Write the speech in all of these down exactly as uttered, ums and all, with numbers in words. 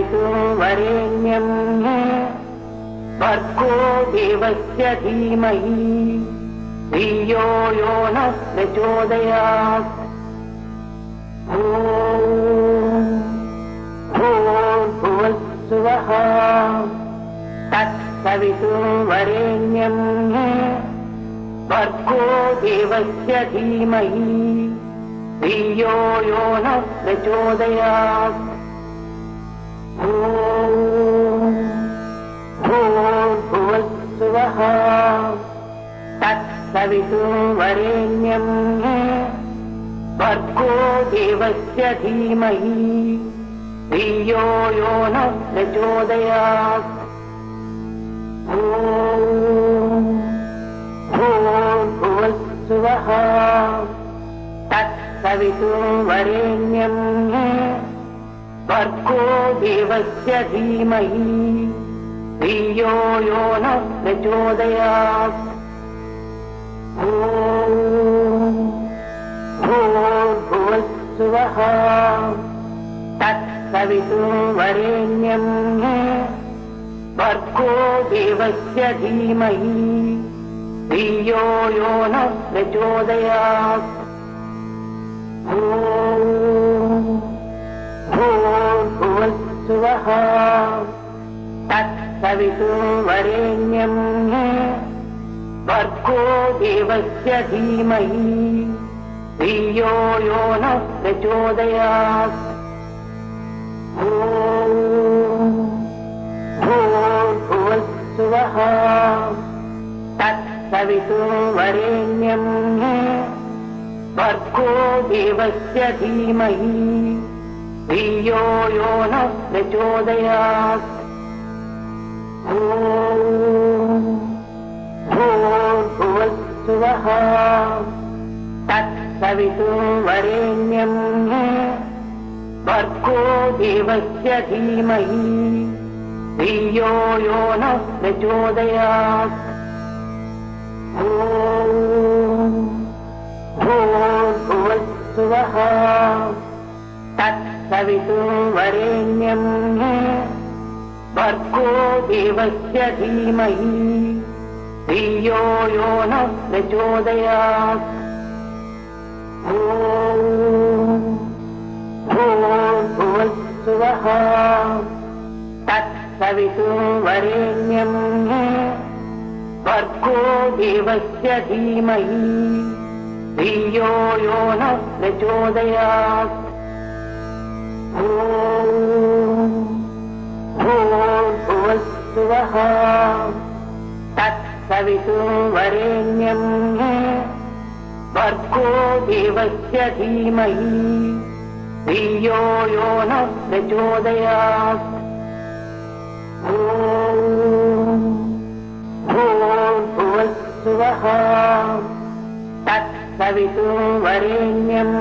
तत्सवितुर्वरेण्यं भर्गो देवस्य धीमहि धियो यो नः प्रचोदयात्। ॐ भूर्भुवस्सुवः तत्सवितुर्वरेण्यं भर्गो देवस्य धीमहि धियो यो नः प्रचोदयात्। ॐ भूर्भुवस्सुवः तत्सवितुर्वरेण्यं भर्गो देवस्य धीमहि धियो यो नः प्रचोदयात्। ॐ भूर्भुवस्सुवः तत्सवितुर्वरेण्यं भर्गो देवस्य धीमहि धियो यो नः प्रचोदयात्। ॐ भूर्भुवस्सुवः तत्सवितुर्वरेण्यं भर्गो देवस्य धीमहि धियो यो नः प्रचोदयात्। ॐ भूर्भुवस्सुवः तत्सवितुर्वरेण्यं भर्गो देवस्य धीमहि धियो यो नः प्रचोदयात्। ॐ भूर्भुवस्सुवः तत्सवितुर्वरेण्यं भर्गो देवस्य धीमहि धियो यो नः प्रचोदयात्। ॐ भूर्भुवस्सुवः तत्सवितुर्वरेण्यं भर्गो देवस्य धीमहि धियो यो नः प्रचोदयात्। ॐ भूर्भुवस्सुवः तत्सवितुर्वरेण्यं भर्गो देवस्य धीमहि धियो यो नः प्रचोदयात्। ॐ भूर्भुवस्सुवः तत्सवितुर्वरेण्यं भर्गो देवस्य धीमहि धियो यो नः प्रचोदयात्। ॐ भूर्भुवस्सुवः तत्सवितुर्वरेण्यं भर्गो देवस्य धीमहि धियो यो नः प्रचोदयात्। ॐ भूर्भुवस्सुवः तत्सवितुर्वरेण्यं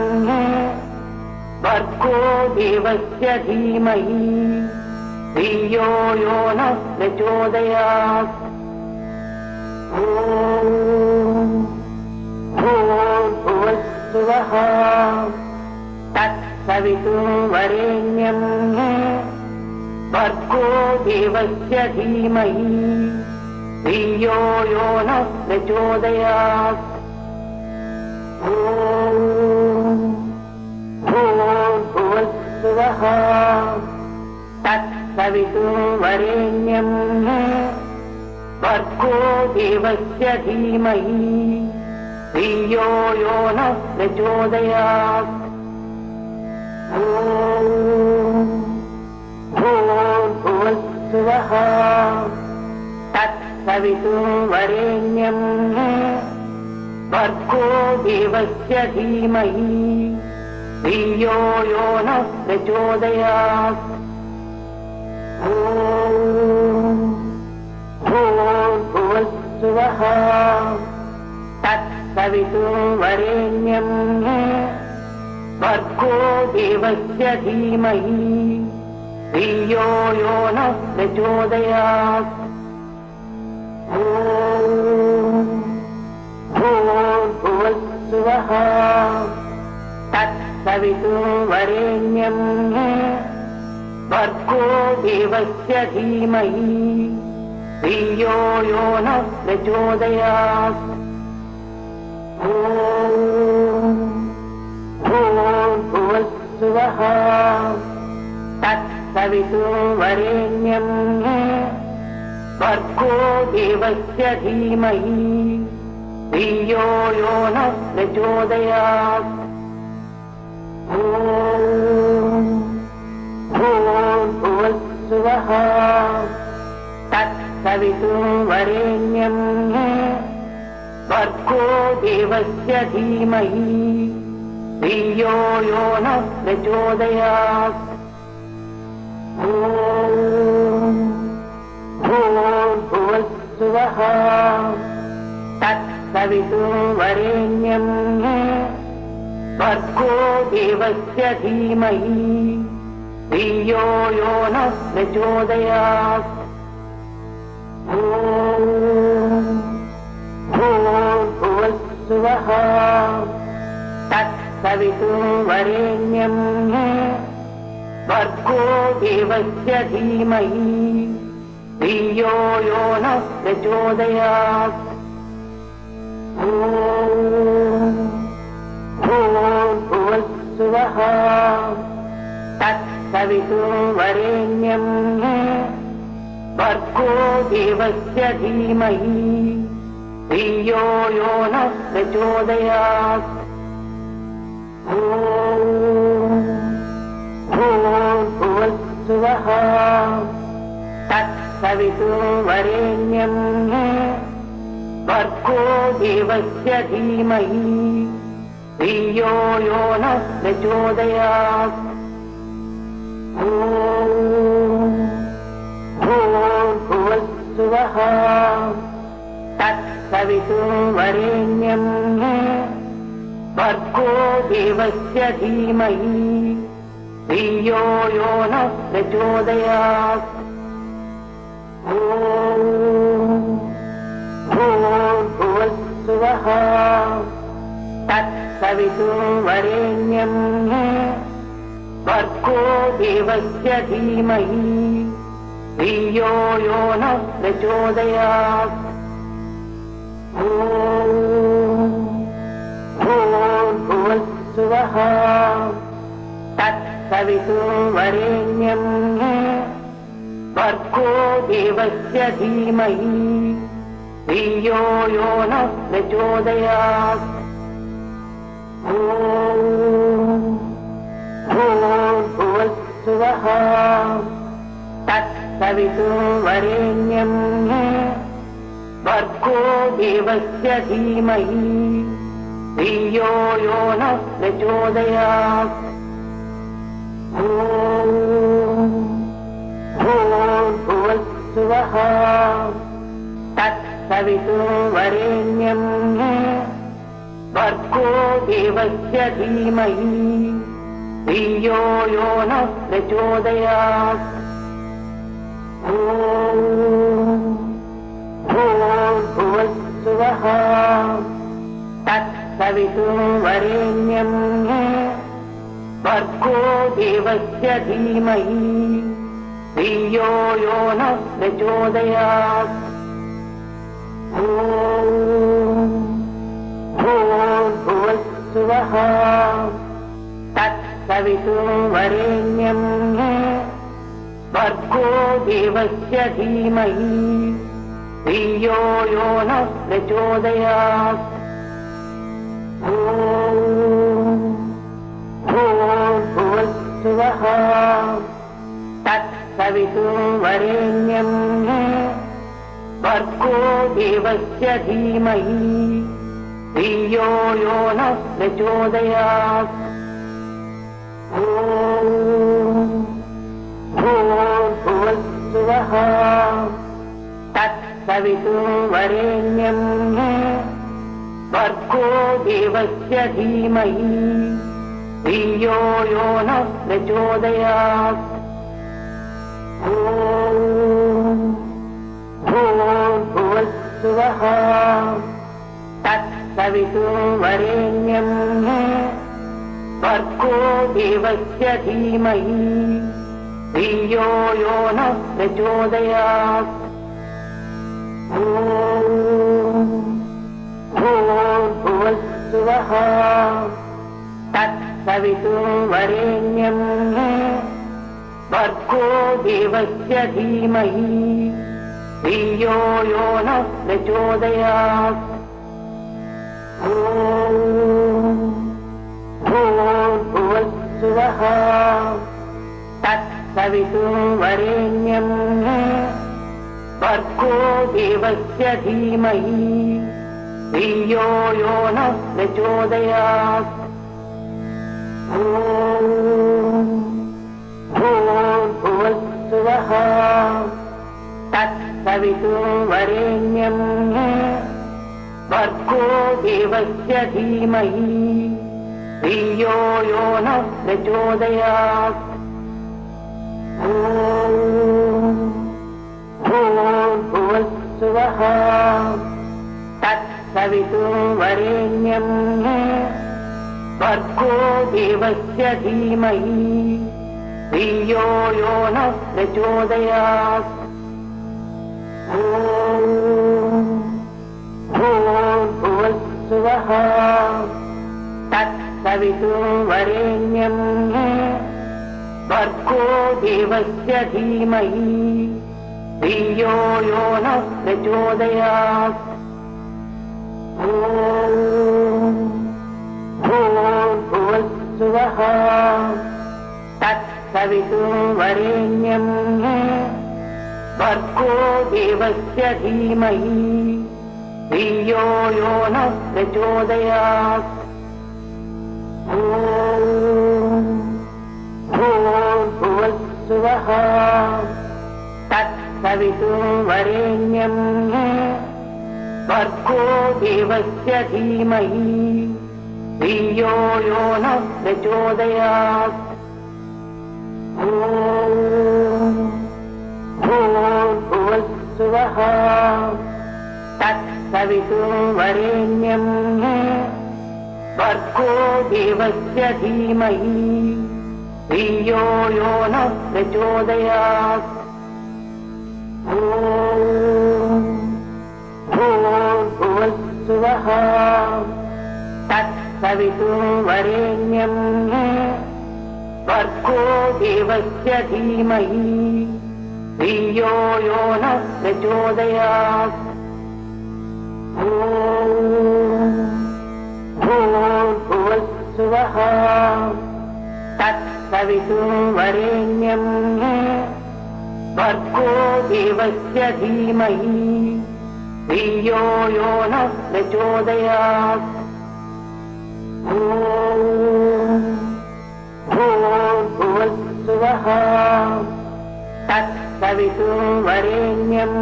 भर्गो देवस्य धीमहि धियो यो नः प्रचोदयात्। ॐ भूर्भुवस्सुवः तत्सवितुर्वरेण्यं भर्गो देवस्य धीमहि धियो यो नः प्रचोदयात्। ॐ भूर्भुवस्सुवः तत्सवितुर्वरेण्यं भर्गो देवस्य धीमहि धियो यो नः प्रचोदयात्। ॐ भूर्भुवस्सुवः तत्सवितुर्वरेण्यं भर्गो देवस्य धीमहि धियो यो नः प्रचोदयात्। ॐ भूर्भुवस्सुवः तत्सवितुर्वरेण्यं भर्गो देवस्य धीमहि धियो यो नः प्रचोदयात्। ॐ भूर्भुवस्सुवः तत्सवितुर्वरेण्यं भर्गो देवस्य धीमहि धियो यो नः प्रचोदयात्। ॐ भूर्भुवस्सुवः तत्सवितुर्वरेण्यम् भर्गो देवस्य धीमहि धियो यो नः प्रचोदयात्। ॐ भूर्भुवस्सुवः तत्सवितुर्वरेण्यम् भर्गो देवस्य धीमहि धियो यो नः प्रचोदयात्। ॐ भूर्भुवस्सुवः तत्सवितुर्वरेण्यम् भर्गो देवस्य धीमहि धियो यो नः प्रचोदयात्। ॐ भूर्भुवस्सुवः तत्सवितुर्वरेण्यम् भर्गो देवस्य धीमहि धियो यो नः प्रचोदयात्। ॐ भूर्भुवस्सुवः तत्सवितुर्वरेण्यम् भर्गो देवस्य धीमहि धियो यो नः प्रचोदयात्। ॐ भूर्भुवस्सुवः तत्सवितुर्वरेण्यम् भर्गो देवस्य धीमहि धियो यो नः प्रचोदयात्। ॐ भूर्भुवस्सुवः तत्सवितुर्वरेण्यम् भर्गो देवस्य धीमहि धियो यो नः प्रचोदयात्। ॐ भूर्भुवस्सुवः तत्सवितुर्वरेण्यम् भर्गो देवस्य धीमहि धियो यो नः प्रचोदयात्। ॐ भूर्भुवस्सुवः तत्सवितुर्वरेण्यम् भर्गो देवस्य धीमहि धियो यो नः प्रचोदयात्। ॐ भूर्भुवस्सुवः तत्सवितुर्वरेण्यम् भर्गो देवस्य धीमहि धियो यो नः प्रचोदयात्। ॐ भूर्भुवस्सुवः तत्सवितुर्वरेण्यम् भर्गो देवस्य धीमहि धियो यो नः प्रचोदयात्। ॐ भूर्भुवस्सुवः तत्सवितुर्वरेण्यम् भर्गो देवस्य धीमहि धियो यो नः प्रचोदयात्। ॐ भूर्भुवस्सुवः तत्सवितुर्वरेण्यम् भर्गो देवस्य धीमहि धियो यो नः प्रचोदयात्। ॐ भूर्भुवस्सुवः तत्सवितुर्वरेण्यम् भर्गो देवस्य धीमहि धियो यो नः प्रचोदयात्। ॐ भूर्भुवस्सुवः तत्सवितुर्वरेण्यम् भर्गो देवस्य धीमहि धियो यो नः प्रचोदयात्। ॐ भूर्भुवस्सुवः तत्सवितुर्वरेण्यम् भर्गो देवस्य धीमहि धियो यो नः प्रचोदयात्। ॐ भूर्भुवस्सुवः तत्सवितुर्वरेण्यम् भर्गो देवस्य धीमहि धियो यो नः प्रचोदयात्। ॐ भूर्भुवस्सुवः तत्सवितुर्वरेण्यम् भर्गो देवस्य धीमहि धियो यो नः प्रचोदयात्। ॐ भूर्भुवस्सुवः तत्सवितुर्वरेण्यम् भर्गो देवस्य धीमहि धियो यो नः प्रचोदयात्। ॐ भूर्भुवस्सुवः तत्सवितुर्वरेण्यम् भर्गो देवस्य धीमहि धियो यो नः प्रचोदयात्। ॐ भूर्भुवस्सुवः तत्सवितुर्वरेण्यम् भर्गो देवस्य धीमहि धियो यो नः प्रचोदयात्। ॐ भूर्भुवस्सुवः तत्सवितुर्वरेण्यम् भर्गो देवस्य धीमहि धियो यो नः प्रचोदयात्। ॐ भूर्भुवस्सुवः तत्सवितुर्वरेण्यम् भर्गो देवस्य धीमहि धियो यो नः प्रचोदयात्। ॐ भूर्भुवस्सुवः तत्सवितुर्वरेण्यम् भर्गो देवस्य धीमहि धियो यो नः प्रचोदयात्। ॐ भूर्भुवस्सुवः तत्सवितुर्वरेण्यम् भर्गो देवस्य धीमहि धियो यो नः प्रचोदयात्। ॐ भूर्भुवस्सुवः तत्सवितुर्वरेण्यम् भर्गो देवस्य धीमहि धियो यो नः प्रचोदयात्। ॐ भूर्भुवस्सुवः तत्सवितुर्वरेण्यम्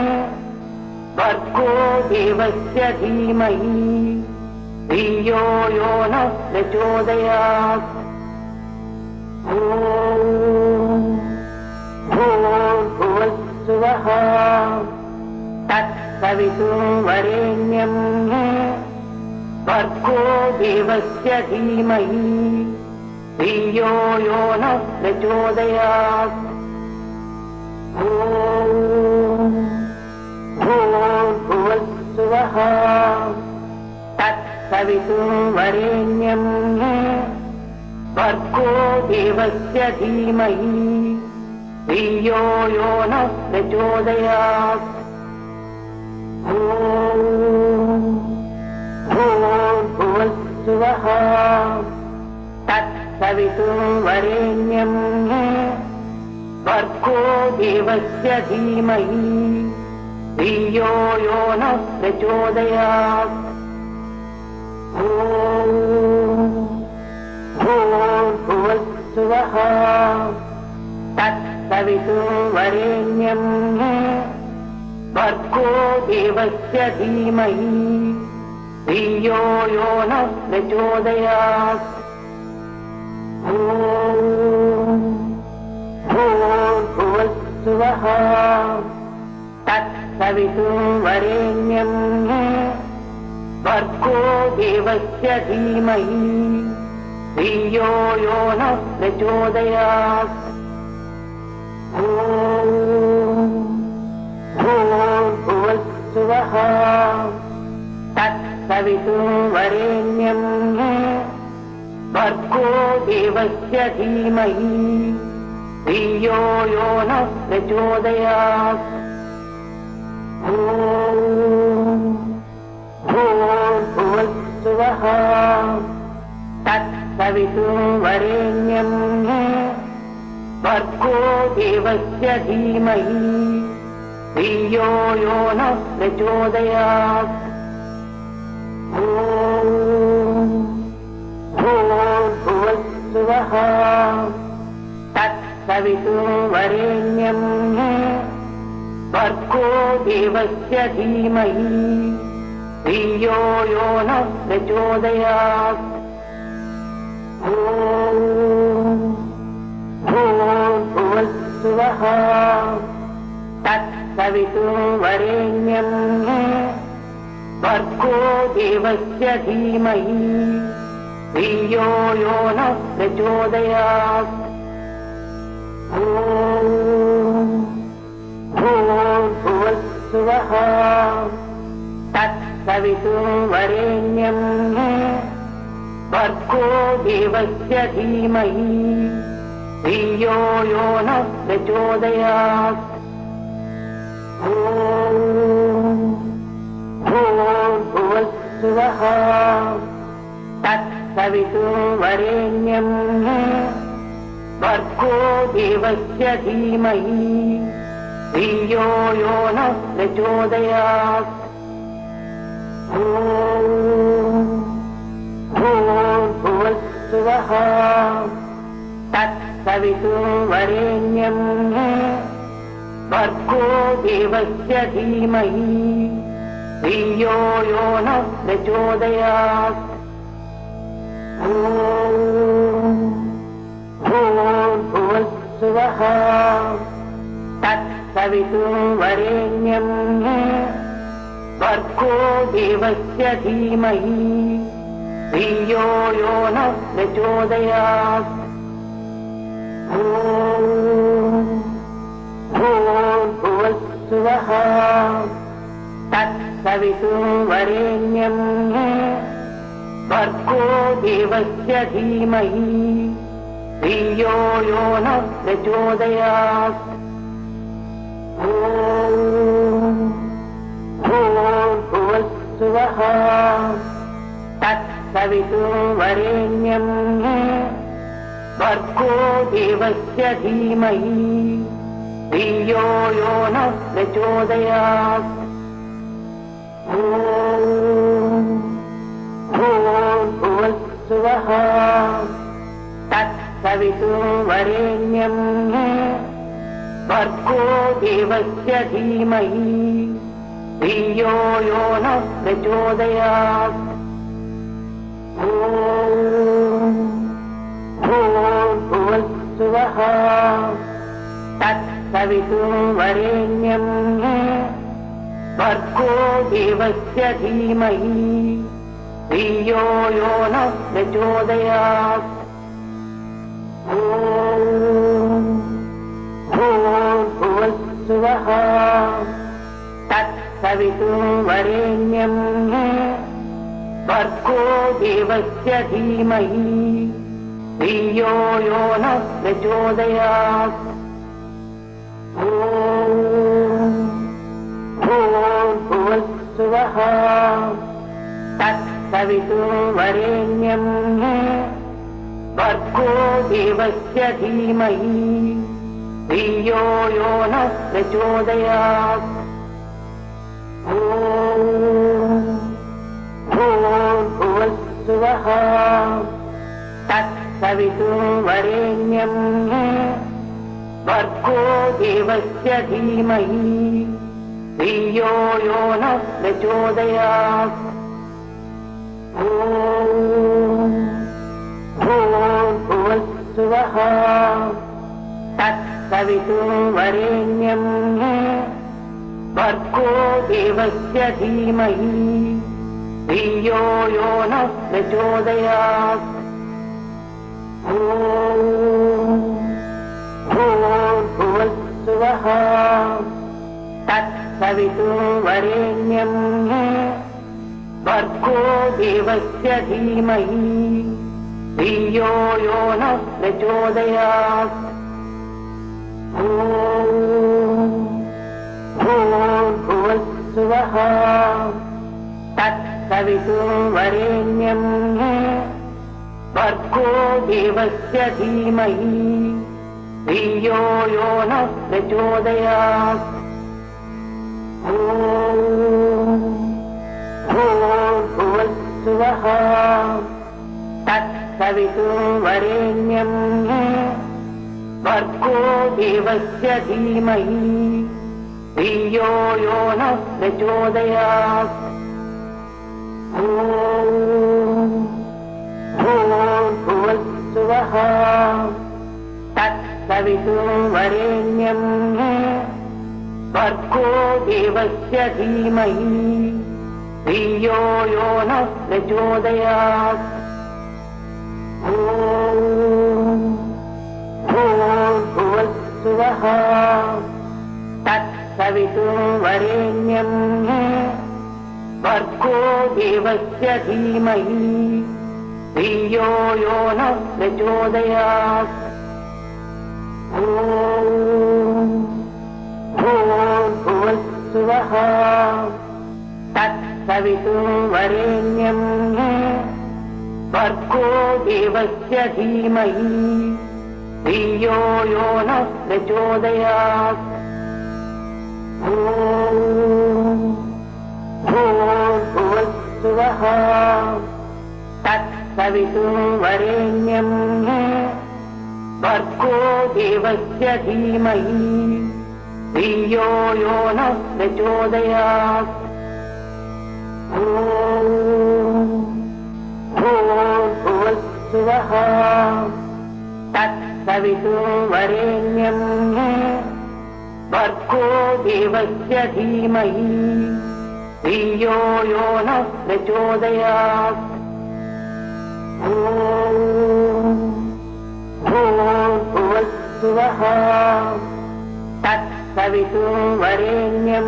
भर्गो देवस्य धीमहि धियो यो नः प्रचोदयात्। ॐ भूर्भुवस्सुवः तत्सवितुर्वरेण्यम् भर्गो देवस्य धीमहि धियो यो नः प्रचोदयात्। ॐ भूर्भुवस्सुवः तत्सवितुर्वरेण्यम् भर्गो देवस्य धीमहि धियो यो नः प्रचोदयात्। ॐ भूर्भुवस्सुवः तत्सवितुर्वरेण्यम् भर्गो देवस्य धीमहि धियो यो नः प्रचोदयात्। ॐ भूर्भुवस्सुवः तत्सवितुर्वरेण्यम् भर्गो देवस्य धीमहि धियो यो नः प्रचोदयात्। ॐ भूर्भुवस्सुवः तत्सवितुर्वरेण्यम् भर्गो देवस्य धीमहि धियो यो नः प्रचोदयात्। ॐ भूर्भुवस्सुवः तत्सवितुर्वरेण्यं भर्गो देवस्य धीमहि धियो यो नः प्रचोदयात् भूर्भुवस्सुवः तत्सवितुर्वरेण्यं भर्गो देवस्य धीमहि धियो यो नः प्रचोदयात् भूर्भुवस्सुवः तत्सवितुर्वरेण्यं भर्गो देवस्य धीमहि धियो यो नः प्रचोदयात् भूर्भुवस्सुवः तत्सवितुर्वरेण्यं भर्गो देवस्य धीमहि धियो यो नः प्रचोदयात् भूर्भुवस्सुवः तत्सवितुर्वरेण्यं भर्गो देवस्य धीमहि धियो यो नः प्रचोदयात् भूर्भुवस्सुवः तत्सवितुर्वरेण्यं भर्गो देवस्य धीमहि धियो यो नः प्रचोदयात् भूर्भुवस्सुवः तत्सवितुर्वरेण्यं भर्गो देवस्य धीमहि धियो यो नः प्रचोदयात् भूर्भुवस्सुवः तत्सवितुर्वरेण्यं भर्गो देवस्य धीमहि धियो यो नः प्रचोदयात् भूर्भुवस्सुवः तत्सवितुर्वरेण्यं भर्गो देवस्य धीमहि धियो यो नः प्रचोदयात् भूर्भुवस्सुवः तत्सवितुर्वरेण्यं भर्गो देवस्य धीमहि धियो यो नः प्रचोदयात् भूर्भुवस्सुवः तत्सवितुर्वरेण्यं भर्गो देवस्य धीमहि धियो यो नः प्रचोदयात् भूर्भुवस्सुवः तत्सवितुर्वरेण्यं भर्गो देवस्य धीमहि धियो यो नः प्रचोदयात् भूर्भुवस्सुवः तत्सवितुर्वरेण्यं भर्गो देवस्य धीमहि धियो यो नः प्रचोदयात् भूर्भुवस्सुवः तत्सवितुर्वरेण्यं भर्गो देवस्य धीमहि धियो यो नः प्रचोदयात् भूर्भुवस्सुवः तत्सवितुर्वरेण्यं भर्गो देवस्य धीमहि धियो यो नः प्रचोदयात् भूर्भुवस्सुवः तत्सवितुर्वरेण्यं भर्गो देवस्य धीमहि धियो यो नः प्रचोदयात् भूर्भुवस्सुवः देवस्य धीमहि धियो यो नः प्रचोदयात्। ॐ भूर्भुवस्सुवः तत्सवितुर्वरेण्यं भर्गो देवस्य धीमहि धियो यो नः प्रचोदयात्। ॐ भूर्भुवस्सुवः तत्सवितुर्वरेण्यं भर्गो देवस्य धीमहि धियो यो नः प्रचोदयात्। ॐ भूर्भुवस्सुवः तत्सवितुर्वरेण्यं भर्गो देवस्य धीमहि धियो यो नः प्रचोदयात्। ॐ भूर्भुवस्सुवः तत्सवितुर्वरेण्यं भर्गो देवस्य धीमहि धियो यो नः प्रचोदयात्। ॐ भूर्भुवस्सुवः तत्सवितुर्वरेण्यं भर्गो देवस्य धीमहि धियो यो नः प्रचोदयात्। ॐ भूर्भुवस्सुवः तत्सवितुर्वरेण्यं भर्गो देवस्य धीमहि धियो यो नः प्रचोदयात्। ॐ भूर्भुवस्सुवः तत्सवितुर्वरेण्यं भर्गो देवस्य धीमहि धियो यो नः प्रचोदयात्। ॐ भूर्भुवस्सुवः तत्सवितुर्वरेण्यं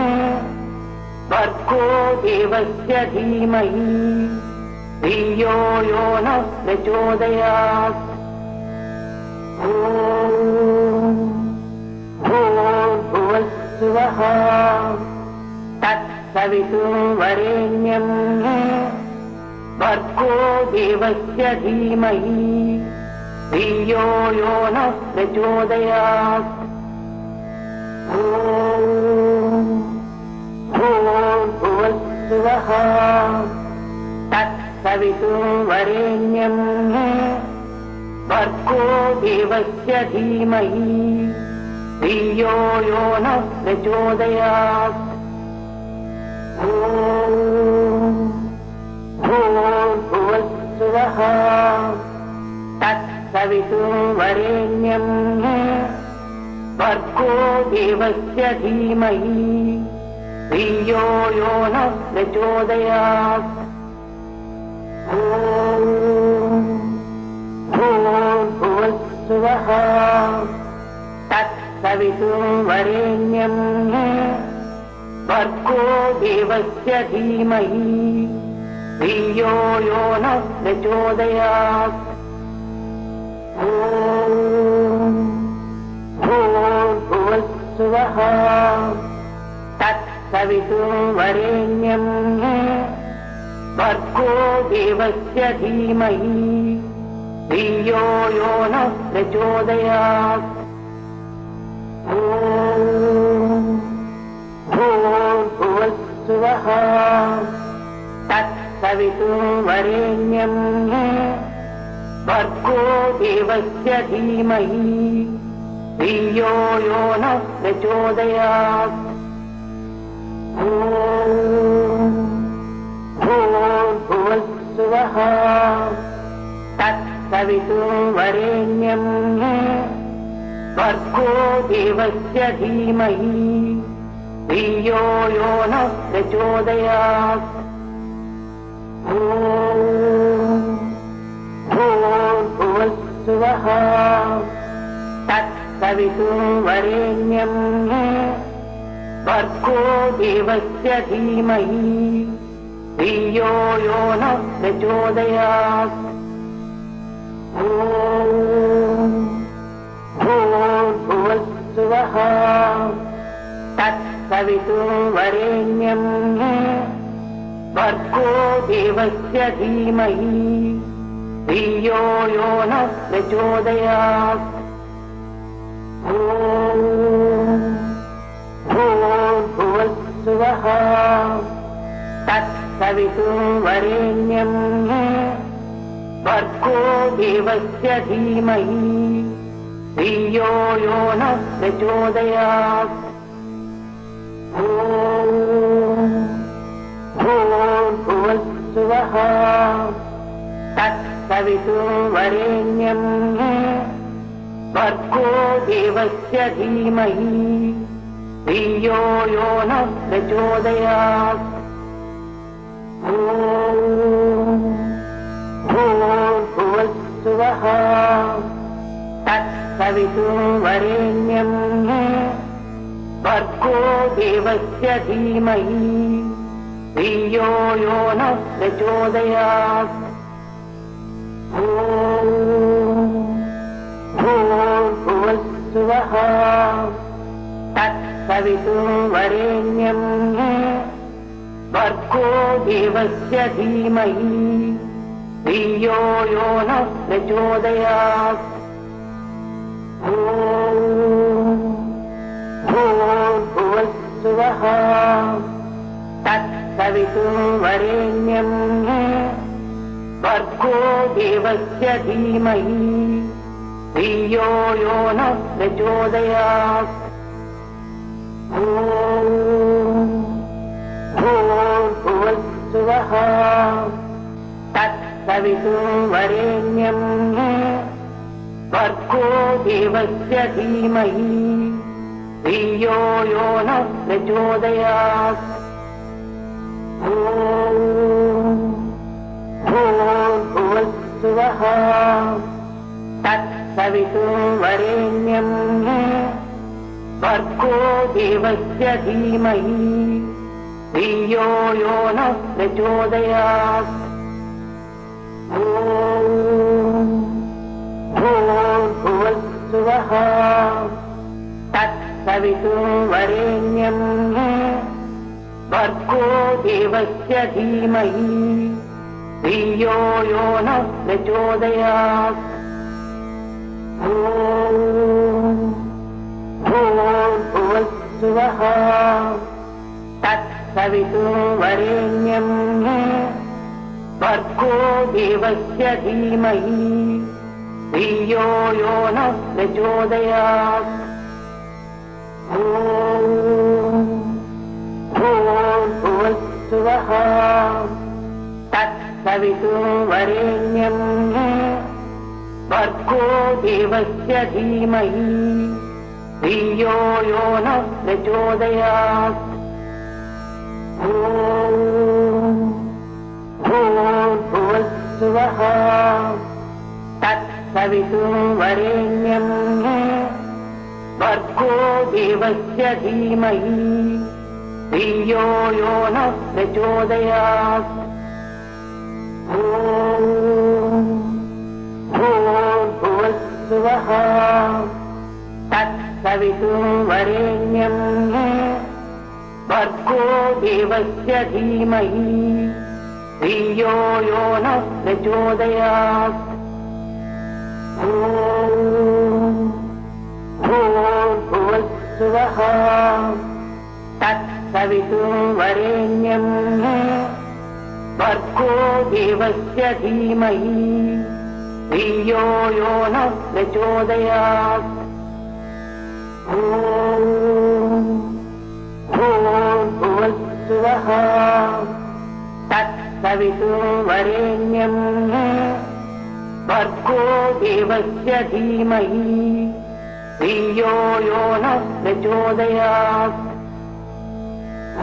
भर्गो देवस्य धीमहि धियो यो नः प्रचोदयात्। ॐ भूर्भुवस्सुवः तत्सवितुर्वरेण्यं भर्गो देवस्य धीमहि धियो यो नः प्रचोदयात्। ॐ भूर्भुवस्सुवः तत्सवितुर्वरेण्यं भर्गो देवस्य धीमहि धियो यो नः प्रचोदयात्। ॐ भूर्भुवस्सुवः तत्सवितुर्वरेण्यं भर्गो देवस्य धीमहि धियो यो नः प्रचोदयात्। ॐ भूर्भुवस्सुवः तत्सवितुर्वरेण्यं भर्गो देवस्य धीमहि धियो यो नः प्रचोदयात्। ॐ भूर्भुवस्सुवः तत्सवितुर्वरेण्यं भर्गो देवस्य धीमहि धियो यो नः प्रचोदयात्। ॐ भूर्भुवस्सुवः तत्सवितुर्वरेण्यं भर्गो देवस्य धीमहि धियो यो नः प्रचोदयात्। ॐ भूर्भुवस्सुवः तत्सवितुर्वरेण्यं भर्गो देवस्य धीमहि धियो यो नः प्रचोदयात्। ॐ भूर्भुवस्सुवः तत्सवितुर्वरेण्यं भर्गो देवस्य धीमहि धियो यो नः प्रचोदयात्। ॐ भूर्भुवस्सुवः तत्सवितुर्वरेण्यं भर्गो देवस्य धीमहि धियो यो नः प्रचोदयात्। ॐ भूर्भुवस्सुवः तत्सवितुर्वरेण्यं भर्गो देवस्य धीमहि धियो यो नः प्रचोदयात्। ॐ भूर्भुवस्सुवः तत्सवितुर्वरेण्यं भर्गो देवस्य धीमहि धियो यो नः प्रचोदयात्। ॐ भूर्भुवस्सुवः तत्सवितुर्वरेण्यं भर्गो देवस्य धीमहि धियो यो नः प्रचोदयात्। ॐ भूर्भुवस्सुवः तत्सवितुर्वरेण्यं भर्गो देवस्य धीमहि धियो यो नः प्रचोदयात्। ॐ भूर्भुवस्सुवः तत्सवितुर्वरेण्यं भर्गो देवस्य धीमहि धियो यो नः प्रचोदयात्। ॐ भूर्भुवस्सुवः तत्सवितुर्वरेण्यं भर्गो देवस्य धीमहि धियो यो नः प्रचोदयात्। ॐ भूर्भुवस्सुवः तत्सवितुर्वरेण्यं भर्गो देवस्य धीमहि धियो यो नः प्रचोदयात्। ॐ भूर्भुवस्सुवः तत्सवितुर्वरेण्यं भर्गो देवस्य धीमहि धियो यो नः प्रचोदयात्। ॐ भूर्भुवस्सुवः तत्सवितुर्वरेण्यं भर्गो देवस्य धीमहि धियो यो नः प्रचोदयात्। ॐ भूर्भुवस्सुवः तत्सवितुर्वरेण्यं भर्गो देवस्य धीमहि धियो यो नः प्रचोदयात्। ॐ भूर्भुवस्सुवः तत्सवितुर्वरेण्यं भर्गो देवस्य धीमहि धियो यो नः प्रचोदयात्। ॐ भूर्भुवस्सुवः तत्सवितुर्वरेण्यं भर्गो देवस्य धीमहि धियो यो नः प्रचोदयात्। ॐ भूर्भुवस्सुवः तत्सवितुर्वरेण्यं भर्गो देवस्य धीमहि धियो यो नः प्रचोदयात्। ॐ भूर्भुवस्सुवः तत्सवितुर्वरेण्यं भर्गो देवस्य धीमहि धियो यो नः प्रचोदयात्। ॐ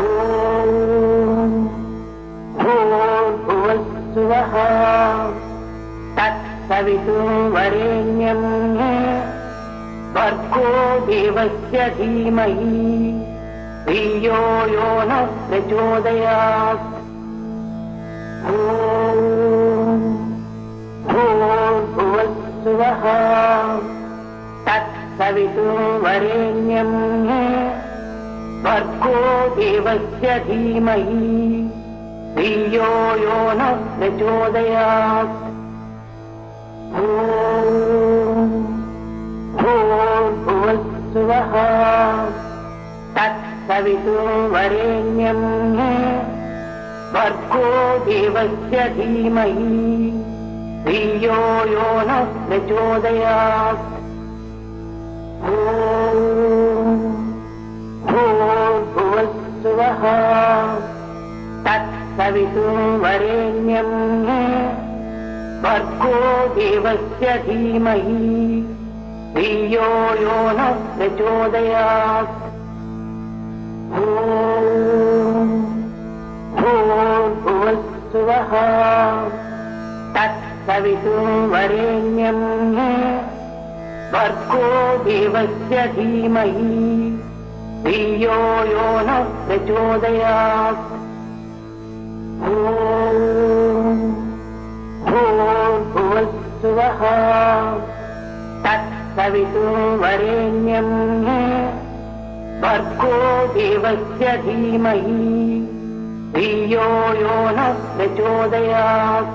भूर्भुवस्सुवः तत्सवितुर्वरेण्यं भर्गो देवस्य धीमहि धियो यो नः प्रचोदयात्। ॐ भूर्भुवस्सुवः तत्सवितुर्वरेण्यं भर्गो देवस्य धीमहि धियो यो नः प्रचोदयात्। भूर्भुवस्सुवः तत्सवितुर्वरेण्यं भर्गो देवस्य धीमहि धियो यो नः प्रचोदयात्। भूर्भुवस्सुवः तत्सवितुर्वरेण्यं भर्गो देवस्य धीमहि धियो यो नः प्रचोदयात्। भूर्भुवस्सुवः तत्सवितुर्वरेण्यं भर्गो देवस्य धीमहि धियो यो नः प्रचोदयात्। भूर्भुवस्सुवः तत्सवितुर्वरेण्यं भर्गो देवस्य धीमहि धियो यो नः प्रचोदयात्।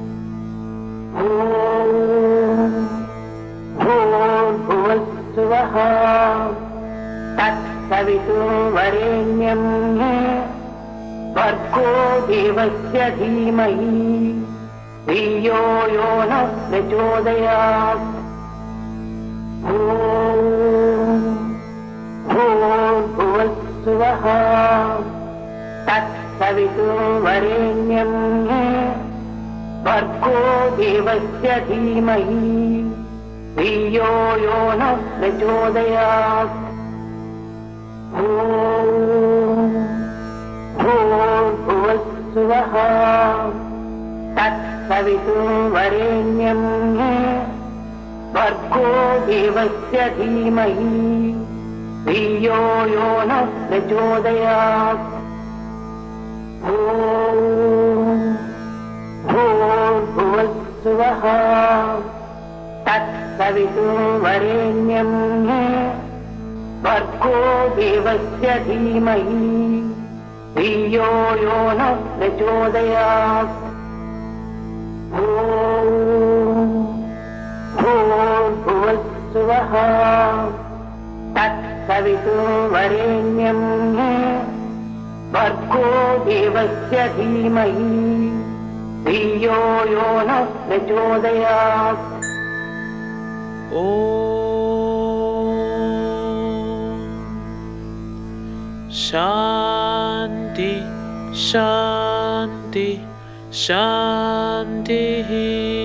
भूर्भुवस्सुवः तत्सवितुर्वरेण्यं भर्गो देवस्य धीमहि धियो यो नः प्रचोदयात्। भूर्भुवस्सुवः तत्सवितुर्वरेण्यं भर्गो देवस्य धीमहि धियो यो नः प्रचोदयात्। भूर्भुवस्सुवः तत्सवितुर्वरेण्यं भर्गो देवस्य धीमहि धियो यो नः प्रचोदयात्। भूर्भुवस्सुवः तत्सवितुर्वरेण्यं भर्गो देवस्य धीमहि धियो यो नः प्रचोदयात्। भूर्भुवस्सुवः तत्सवितुर्वरेण्यं भर्गो देवस्य धीमहि धियो यो नः प्रचोदयात्। ॐ शान्ति शान्ति शान्तिः।